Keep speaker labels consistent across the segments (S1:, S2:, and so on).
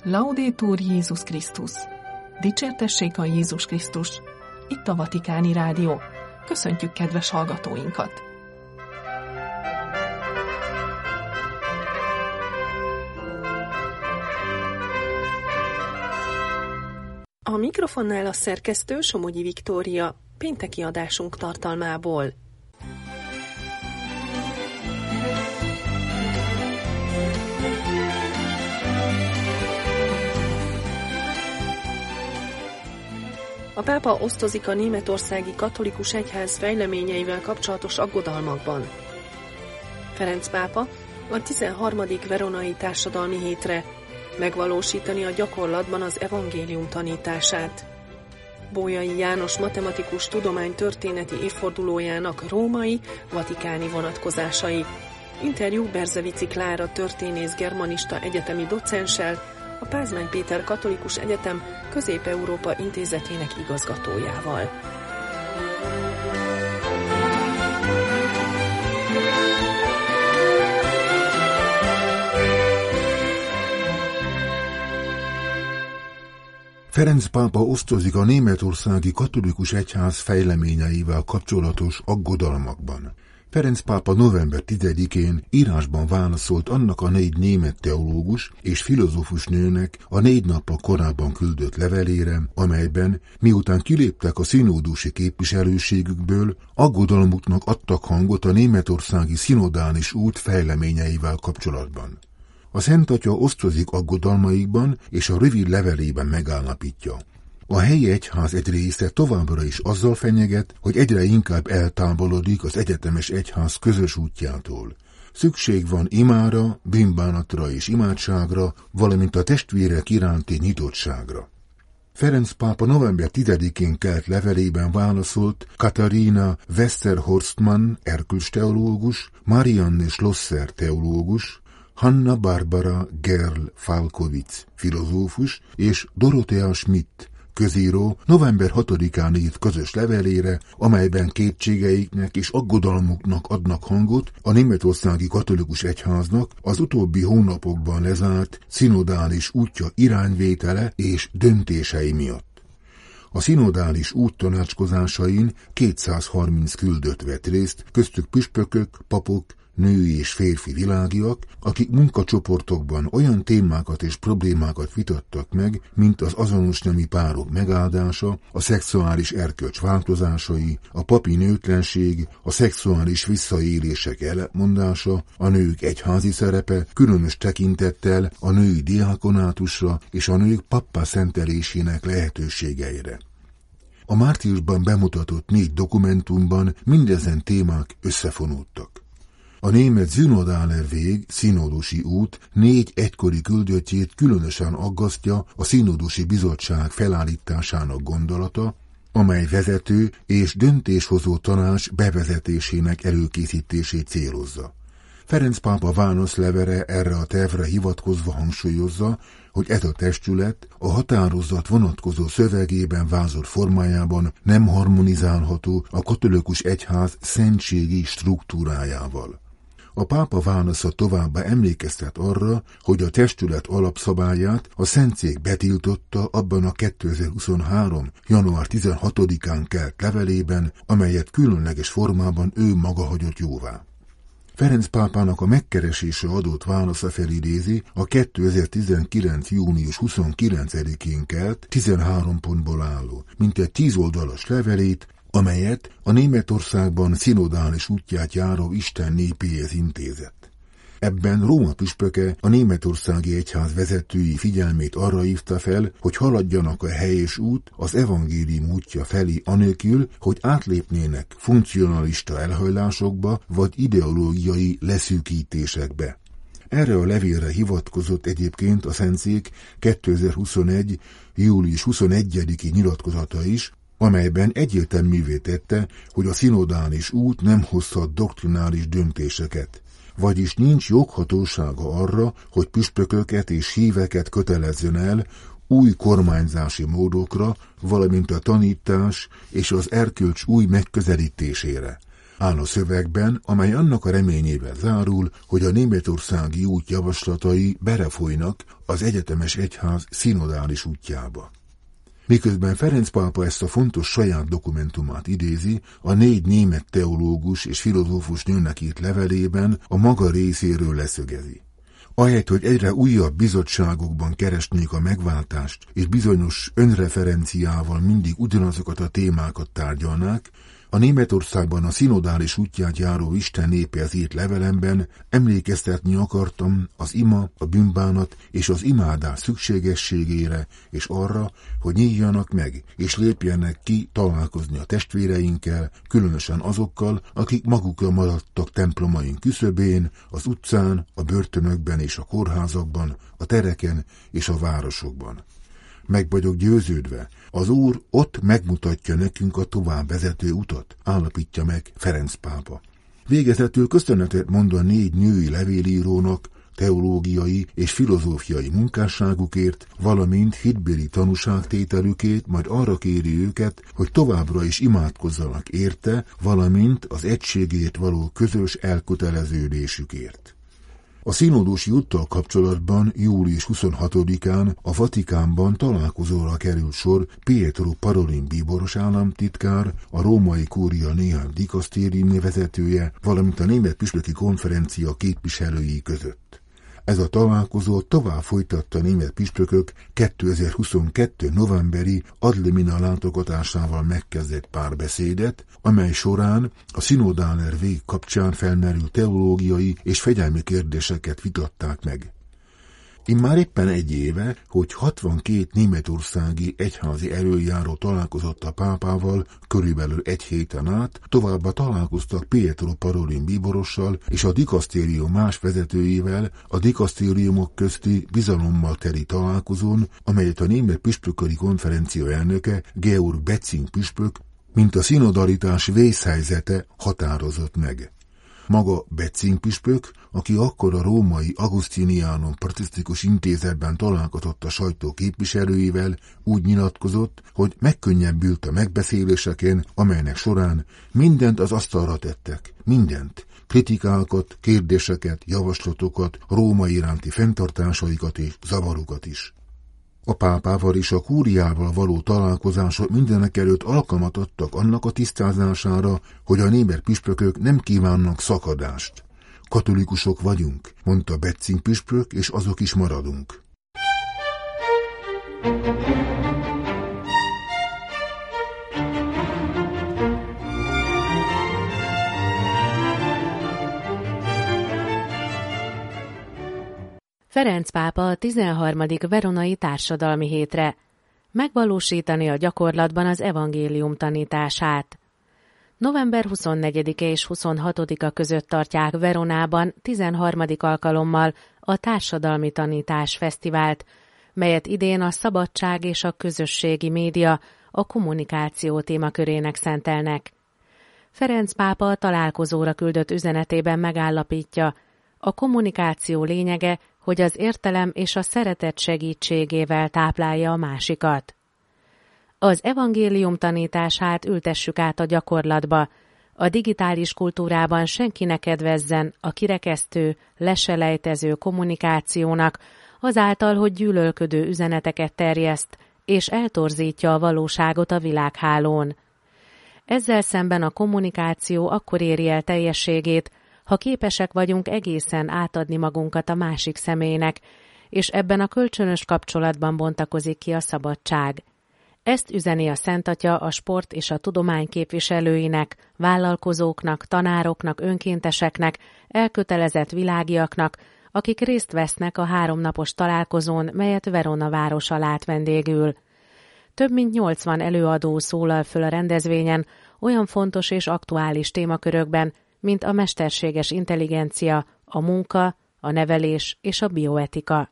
S1: Laudetur Jézus Krisztus! Dicsértessék a Jézus Krisztus! Itt a Vatikáni Rádió. Köszöntjük kedves hallgatóinkat! A mikrofonnál a szerkesztő Somogyi Viktória, pénteki adásunk tartalmából. A pápa osztozik a németországi katolikus egyház fejleményeivel kapcsolatos aggodalmakban. Ferenc pápa a 13. veronai társadalmi hétre megvalósítani a gyakorlatban az evangélium tanítását. Bolyai János matematikus tudománytörténeti évfordulójának római, vatikáni vonatkozásai. Interjú Berzevici Klára történész germanista egyetemi docenssel, a Pázmány Péter Katolikus Egyetem Közép-Európa Intézetének igazgatójával.
S2: Ferenc pápa osztozik a németországi katolikus egyház fejleményeivel kapcsolatos aggodalmakban. Ferenc pápa november 10-én írásban válaszolt annak a 4 német teológus és filozófus nőnek a 4 nappal korábban küldött levelére, amelyben, miután kiléptek a szinódusi képviselőségükből, aggodalmuknak adtak hangot a németországi szinodális út fejleményeivel kapcsolatban. A Szent Atya osztozik aggodalmaikban, és a rövid levelében megállapítja: a helyi egyház egy része továbbra is azzal fenyeget, hogy egyre inkább eltávolodik az egyetemes egyház közös útjától. Szükség van imára, bűnbánatra és imádságra, valamint a testvérek iránti nyitottságra. Ferenc pápa november 10-én kelt levelében válaszolt Katharina Westerhorstmann erkölcsteológus, Marianne Schlosser teológus, Hanna Barbara Gerl-Falkowitz filozófus és Dorothea Schmidt közíró november 6-án írt közös levelére, amelyben kétségeiknek és aggodalmuknak adnak hangot a németországi katolikus egyháznak az utóbbi hónapokban lezárt szinodális útja irányvétele és döntései miatt. A szinodális út tanácskozásain 230 küldött vett részt, köztük püspökök, papok, női és férfi világiak, akik munkacsoportokban olyan témákat és problémákat vitattak meg, mint az azonos nemi párok megáldása, a szexuális erkölcs változásai, a papi nőtlenség, a szexuális visszaélések ellentmondása, a nők egyházi szerepe, különös tekintettel a női diákonátusra és a nők pappá szentelésének lehetőségeire. A márciusban bemutatott 4 dokumentumban mindezen témák összefonódtak. A német Synodaler Weg, szinodusi út 4 egykori küldöttjét különösen aggasztja a szinodusi bizottság felállításának gondolata, amely vezető és döntéshozó tanács bevezetésének előkészítését célozza. Ferenc pápa válaszlevele erre a tervre hivatkozva hangsúlyozza, hogy ez a testület a határozat vonatkozó szövegében vázolt formájában nem harmonizálható a katolikus egyház szentségi struktúrájával. A pápa válasza továbbá emlékeztet arra, hogy a testület alapszabályát a Szentszék betiltotta abban a 2023. január 16-án kelt levelében, amelyet különleges formában ő maga hagyott jóvá. Ferenc pápának a megkeresésre adott válasza felidézi a 2019. június 29-én kelt 13 pontból álló, mintegy 10 oldalas levelét, amelyet a Németországban szinodális útját járó Isten népéhez intézett. Ebben Róma püspöke a németországi egyház vezetői figyelmét arra hívta fel, hogy haladjanak a helyes út az evangélium útja felé anélkül, hogy átlépnének funkcionalista elhajlásokba vagy ideológiai leszűkítésekbe. Erre a levélre hivatkozott egyébként a Szentszék 2021. július 21-i nyilatkozata is, amelyben egyértelművé tette, hogy a szinodális út nem hozhat doktrinális döntéseket, vagyis nincs joghatósága arra, hogy püspököket és híveket kötelezzen el új kormányzási módokra, valamint a tanítás és az erkölcs új megközelítésére. áll a szövegben, amely annak a reményével zárul, hogy a németországi út javaslatai belefolynak az egyetemes egyház szinodális útjába. Miközben Ferenc pápa ezt a fontos saját dokumentumát idézi, a 4 német teológus és filozófus nőnek írt levelében a maga részéről leszögezi. Ahelyett, hogy egyre újabb bizottságokban keresnék a megváltást, és bizonyos önreferenciával mindig ugyanazokat a témákat tárgyalnák, a Németországban a szinodális útját járó Isten népehez írt levelemben emlékeztetni akartam az ima, a bűnbánat és az imádás szükségességére, és arra, hogy nyíljanak meg, és lépjenek ki találkozni a testvéreinkkel, különösen azokkal, akik magukra maradtak templomaink küszöbén, az utcán, a börtönökben és a kórházakban, a tereken és a városokban. Meg vagyok győződve, az Úr ott megmutatja nekünk a tovább vezető utat, állapítja meg Ferenc pápa. Végezetül köszönetet mond a 4 női levélírónak teológiai és filozófiai munkásságukért, valamint hitbéli tanúságtételükért, majd arra kéri őket, hogy továbbra is imádkozzanak érte, valamint az egységért való közös elköteleződésükért. A színódusi úttal kapcsolatban július 26-án a Vatikánban találkozóra került sor Pietro Parolin bíboros államtitkár, a római kúria néhány dikasztériumi vezetője, valamint a német püspöki konferencia képviselői között. Ez a találkozó tovább folytatta a német püspökök 2022. novemberi ad limina látogatásával megkezdett párbeszédet, amely során a szinodáler vég kapcsán felmerült teológiai és fegyelmi kérdéseket vitatták meg. Immár éppen 1 éve, hogy 62 németországi egyházi elöljáró találkozott a pápával körülbelül 1 héten át, továbbá találkoztak Pietro Parolin bíborossal és a dikasztérium más vezetőivel a dikasztériumok közti bizalommal teli találkozón, amelyet a német püspököri konferencia elnöke Georg Betzing püspök, mint a szinodalitás vészhelyzete határozott meg. Maga Betzing püspök, aki akkor a római Augustinianum Patrisztikus Intézetben találkozott a sajtó képviselőivel, úgy nyilatkozott, hogy megkönnyebbült a megbeszéléseken, amelynek során mindent az asztalra tettek, mindent, kritikákat, kérdéseket, javaslatokat, Róma iránti fenntartásaikat és zavarukat is. A pápával és a kúriával való találkozások mindenekelőtt alkalmat adtak annak a tisztázására, hogy a német püspökök nem kívánnak szakadást. Katolikusok vagyunk, mondta Betzing püspök, és azok is maradunk.
S3: Ferenc pápa a 13. veronai társadalmi hétre megvalósítani a gyakorlatban az evangélium tanítását. November 24-e és 26-a között tartják Veronában 13. alkalommal a Társadalmi Tanítás Fesztivált, melyet idén a szabadság és a közösségi média a kommunikáció témakörének szentelnek. Ferenc pápa a találkozóra küldött üzenetében megállapítja, a kommunikáció lényege, hogy az értelem és a szeretet segítségével táplálja a másikat. Az evangélium tanítását ültessük át a gyakorlatba, a digitális kultúrában senki ne kedvezzen a kirekesztő, leselejtező kommunikációnak, azáltal, hogy gyűlölködő üzeneteket terjeszt, és eltorzítja a valóságot a világhálón. Ezzel szemben a kommunikáció akkor éri el teljességét, ha képesek vagyunk egészen átadni magunkat a másik személynek, és ebben a kölcsönös kapcsolatban bontakozik ki a szabadság. Ezt üzeni a Szent Atya a sport és a tudomány képviselőinek, vállalkozóknak, tanároknak, önkénteseknek, elkötelezett világiaknak, akik részt vesznek a 3 napos találkozón, melyet Verona városa lát vendégül. Több mint 80 előadó szólal föl a rendezvényen olyan fontos és aktuális témakörökben, mint a mesterséges intelligencia, a munka, a nevelés és a bioetika.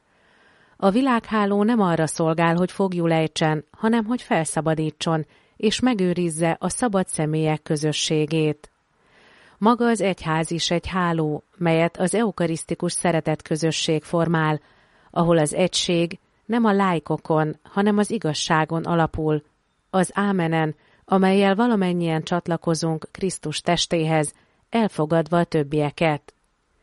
S3: A világháló nem arra szolgál, hogy foglyul ejtsen, hanem hogy felszabadítson, és megőrizze a szabad személyek közösségét. Maga az egyház is egy háló, melyet az eukarisztikus szeretetközösség formál, ahol az egység nem a lájkokon, hanem az igazságon alapul, az ámenen, amellyel valamennyien csatlakozunk Krisztus testéhez, elfogadva a többieket.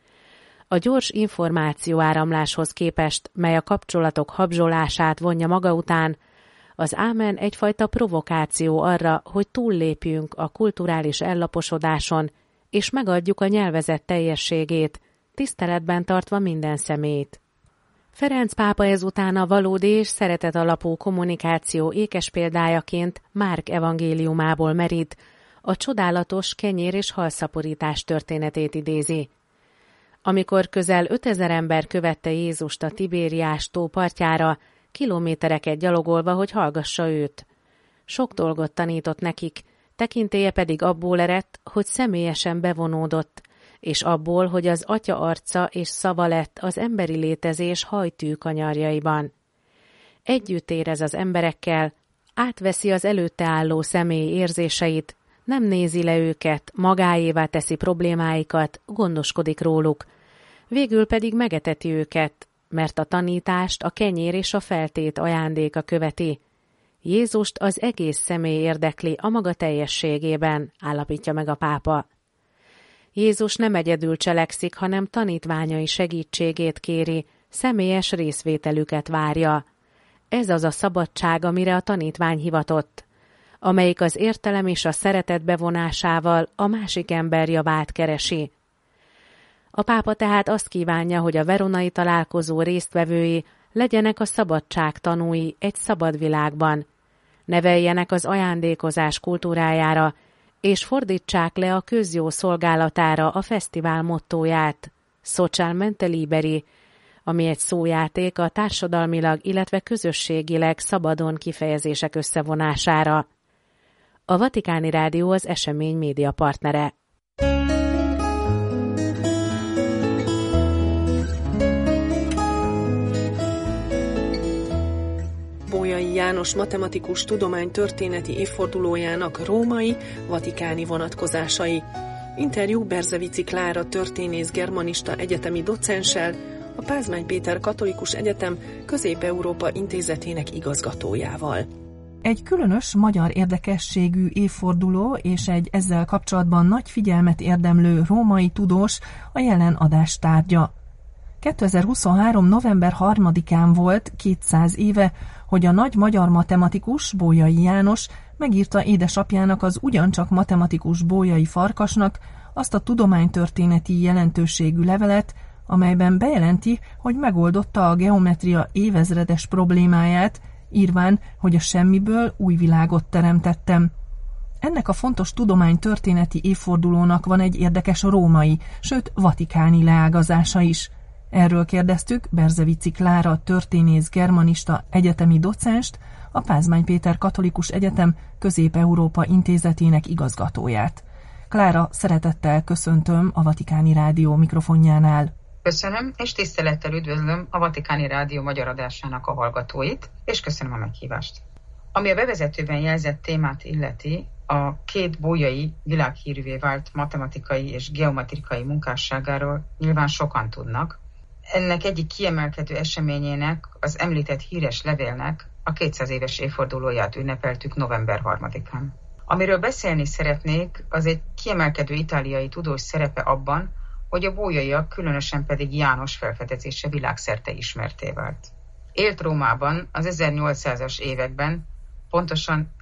S3: A gyors információáramláshoz képest, mely a kapcsolatok habzsolását vonja maga után, az ámen egyfajta provokáció arra, hogy túllépjünk a kulturális ellaposodáson, és megadjuk a nyelvezet teljességét, tiszteletben tartva minden személyt. Ferenc pápa ezután a valódi és szeretet alapú kommunikáció ékes példájaként Márk evangéliumából merít, a csodálatos kenyér- és halszaporítás történetét idézi. Amikor közel 5000 ember követte Jézust a Tibériás tó partjára, kilométereket gyalogolva, hogy hallgassa őt. Sok dolgot tanított nekik, tekintélye pedig abból eredt, hogy személyesen bevonódott, és abból, hogy az Atya arca és szava lett az emberi létezés hajtű kanyarjaiban. Együtt érez az emberekkel, átveszi az előtte álló személy érzéseit, nem nézi le őket, magáévá teszi problémáikat, gondoskodik róluk. Végül pedig megeteti őket, mert a tanítást a kenyér és a feltét ajándéka követi. Jézust az egész személy érdekli a maga teljességében, állapítja meg a pápa. Jézus nem egyedül cselekszik, hanem tanítványai segítségét kéri, személyes részvételüket várja. Ez az a szabadság, amire a tanítvány hivatott, amelyik az értelem és a szeretet bevonásával a másik ember javát keresi. A pápa tehát azt kívánja, hogy a veronai találkozó résztvevői legyenek a szabadság tanúi egy szabad világban, neveljenek az ajándékozás kultúrájára, és fordítsák le a közjó szolgálatára a fesztivál mottóját, Socialmente Liberi, ami egy szójáték a társadalmilag, illetve közösségileg szabadon kifejezések összevonására. A Vatikáni Rádió az esemény média partnere.
S1: Bolyai János matematikus tudománytörténeti évfordulójának római, vatikáni vonatkozásai. Interjú Berzevici Klára történész-germanista egyetemi docenssel, a Pázmány Péter Katolikus Egyetem Közép-Európa Intézetének igazgatójával.
S4: Egy különös magyar érdekességű évforduló és egy ezzel kapcsolatban nagy figyelmet érdemlő római tudós a jelen adás tárgya. 2023. november 3-án volt 200 éve, hogy a nagy magyar matematikus, Bolyai János megírta édesapjának, az ugyancsak matematikus Bolyai Farkasnak azt a tudománytörténeti jelentőségű levelet, amelyben bejelenti, hogy megoldotta a geometria évezredes problémáját, írván, hogy a semmiből új világot teremtettem. Ennek a fontos tudománytörténeti évfordulónak van egy érdekes római, sőt vatikáni leágazása is. Erről kérdeztük Berzevici Klára történész-germanista egyetemi docenst, a Pázmány Péter Katolikus Egyetem Közép-Európa Intézetének igazgatóját. Klára, szeretettel köszöntöm a Vatikáni Rádió mikrofonjánál.
S5: Köszönöm, és tisztelettel üdvözlöm a Vatikáni Rádió magyar adásának a hallgatóit, és köszönöm a meghívást. Ami a bevezetőben jelzett témát illeti, a két bolyai világhírűvé vált matematikai és geometrikai munkásságáról nyilván sokan tudnak. Ennek egyik kiemelkedő eseményének, az említett híres levélnek a 200 éves évfordulóját ünnepeltük november 3-án. Amiről beszélni szeretnék, az egy kiemelkedő itáliai tudós szerepe abban, hogy a bolyaiak, különösen pedig János felfedezése világszerte ismertté vált. Élt Rómában az 1800-as években, pontosan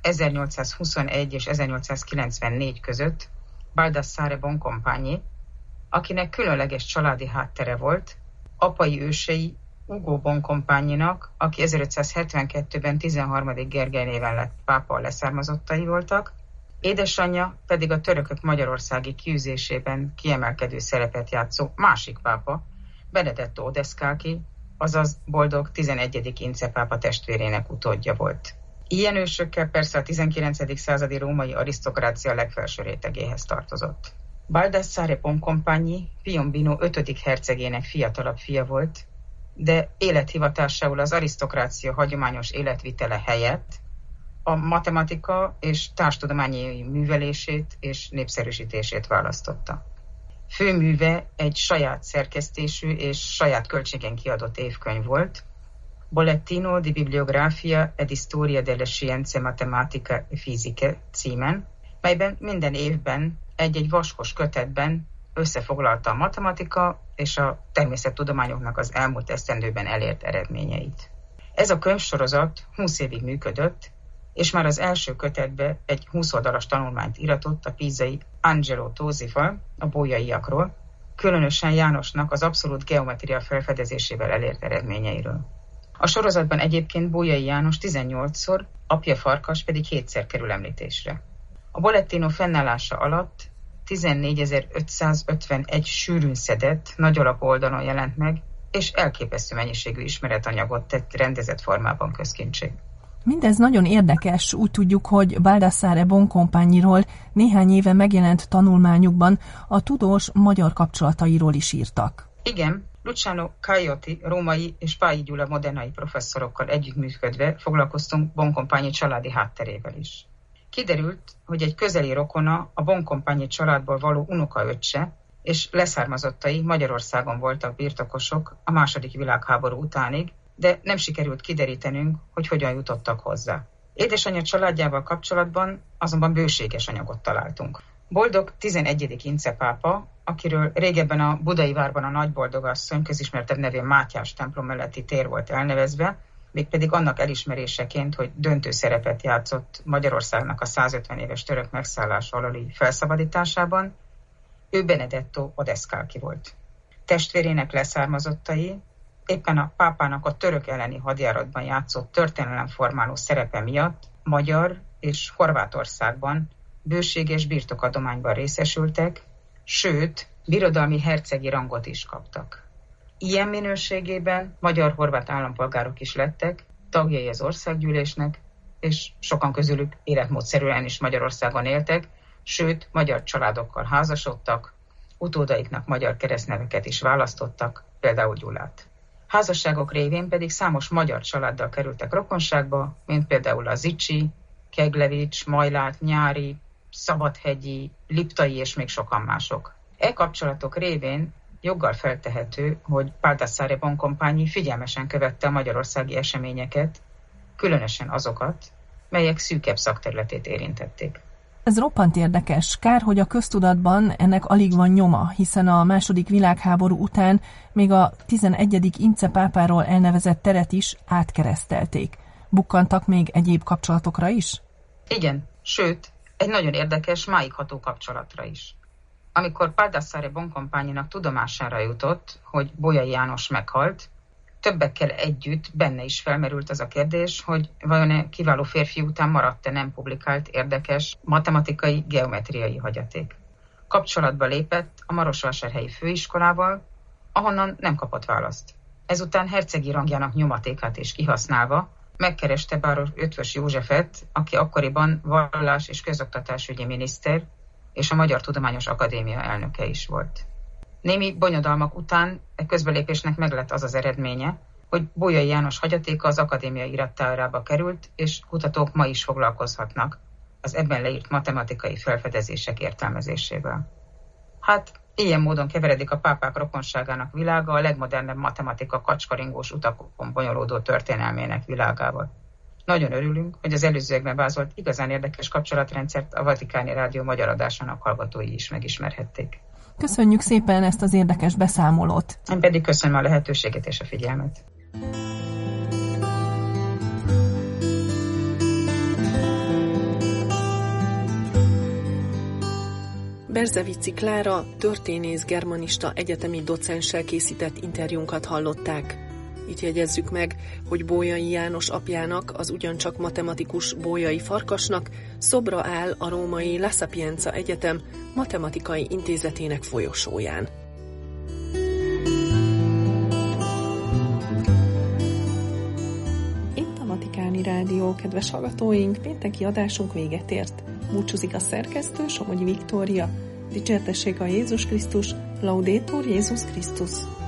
S5: 1821 és 1894 között Baldassare Boncompagni, akinek különleges családi háttere volt, apai ősei Ugo Boncompagninak, aki 1572-ben 13. Gergely néven lett pápa leszármazottai voltak, édesanyja pedig a törökök magyarországi kiűzésében kiemelkedő szerepet játszó másik pápa, Benedetto Odescalchi, azaz boldog 11. Ince pápa testvérének utódja volt. Ilyen ősökkel persze a 19. századi római arisztokrácia legfelső rétegéhez tartozott. Baldassare Boncompagni Piombino 5. hercegének fiatalabb fia volt, de élethivatásául az arisztokrácia hagyományos életvitele helyett a matematika és társtudományi művelését és népszerűsítését választotta. Főműve egy saját szerkesztésű és saját költségen kiadott évkönyv volt, Bollettino di Bibliografia ed Storia delle Scienze Matematica e Fisiche címen, melyben minden évben egy-egy vaskos kötetben összefoglalta a matematika és a természettudományoknak az elmúlt esztendőben elért eredményeit. Ez a könyvsorozat 20 évig működött, és már az első kötetbe egy 20 oldalas tanulmányt iratott a pízai Angelo Tosival, a bolyaiakról, különösen Jánosnak az abszolút geometria felfedezésével elért eredményeiről. A sorozatban egyébként Bolyai János 18-szor, apja Farkas pedig 7-szer kerül említésre. A Bollettino fennállása alatt 14.551 sűrűn szedett, nagy alakú oldalon jelent meg, és elképesztő mennyiségű ismeretanyagot tett rendezett formában közkincsé.
S4: Mindez nagyon érdekes, úgy tudjuk, hogy Baldassare Boncompagniról néhány éve megjelent tanulmányukban a tudós magyar kapcsolatairól is írtak.
S5: Igen, Luciano Caiotti római és Pályi Gyula modernai professzorokkal együttműködve foglalkoztunk Boncompagni családi hátterével is. Kiderült, hogy egy közeli rokona, a Boncompagni családból való unokaöccse és leszármazottai Magyarországon voltak birtokosok a II. Világháború utánig, de nem sikerült kiderítenünk, hogy hogyan jutottak hozzá. Édesanyja családjával kapcsolatban azonban bőséges anyagot találtunk. Boldog 11. Ince pápa, akiről régebben a Budai várban a Nagyboldogasszony közismertebb nevén Mátyás templom melletti tér volt elnevezve, mégpedig annak elismeréseként, hogy döntő szerepet játszott Magyarországnak a 150 éves török megszállás aluli felszabadításában, ő Benedetto Odescalchi volt. Testvérének leszármazottai éppen a pápának a török elleni hadjáratban játszott történelemformáló szerepe miatt Magyar és Horvátországban bőséges birtokadományban részesültek, sőt, birodalmi hercegi rangot is kaptak. Ilyen minőségében magyar-horvát állampolgárok is lettek, tagjai az országgyűlésnek, és sokan közülük életmódszerűen is Magyarországon éltek, sőt, magyar családokkal házasodtak, utódaiknak magyar keresztneveket is választottak, például Gyulát. Házasságok révén pedig számos magyar családdal kerültek rokonságba, mint például a Zicsi, Keglevics, Majlát, Nyári, Szabadhegyi, Liptai és még sokan mások. E kapcsolatok révén joggal feltehető, hogy Baldassare Boncompagni figyelmesen követte a magyarországi eseményeket, különösen azokat, melyek szűkebb szakterületét érintették.
S4: Ez roppant érdekes. Kár, hogy a köztudatban ennek alig van nyoma, hiszen a II. Világháború után még a 11. Ince pápáról elnevezett teret is átkeresztelték. Bukkantak még egyéb kapcsolatokra is?
S5: Igen, sőt, egy nagyon érdekes, máig ható kapcsolatra is. Amikor Baldassare Boncompagninak tudomására jutott, hogy Bolyai János meghalt, többekkel együtt benne is felmerült az a kérdés, hogy vajon kiváló férfi után maradt-e nem publikált érdekes matematikai, geometriai hagyaték. Kapcsolatba lépett a Marosvásárhelyi főiskolával, ahonnan nem kapott választ. Ezután hercegi rangjának nyomatékát is kihasználva megkereste báros Eötvös Józsefet, aki akkoriban vallás- és közoktatásügyi miniszter és a Magyar Tudományos Akadémia elnöke is volt. Némi bonyodalmak után e közbelépésnek meglett az az eredménye, hogy Bolyai János hagyatéka az akadémia irattárába került, és kutatók ma is foglalkozhatnak az ebben leírt matematikai felfedezések értelmezésével. Hát, ilyen módon keveredik a pápák rokonságának világa a legmodernebb matematika kacskaringós utakon bonyolódó történelmének világával. Nagyon örülünk, hogy az előzőekben vázolt igazán érdekes kapcsolatrendszert a Vatikáni Rádió magyar adásának hallgatói is megismerhették.
S4: Köszönjük szépen ezt az érdekes beszámolót.
S5: Én pedig köszönöm a lehetőséget és a figyelmet.
S1: Berzevici Klára, történész, germanista, egyetemi docenssel készített interjúnkat hallották. Itt jegyezzük meg, hogy Bolyai János apjának, az ugyancsak matematikus Bolyai Farkasnak szobra áll a római La Sapienza Egyetem matematikai intézetének folyosóján. Itt a Vatikáni Rádió, kedves hallgatóink, pénteki adásunk véget ért. Búcsúzik a szerkesztő, Somogyi Viktória. Dicsértessék a Jézus Krisztus, Laudetur Jézus Krisztus!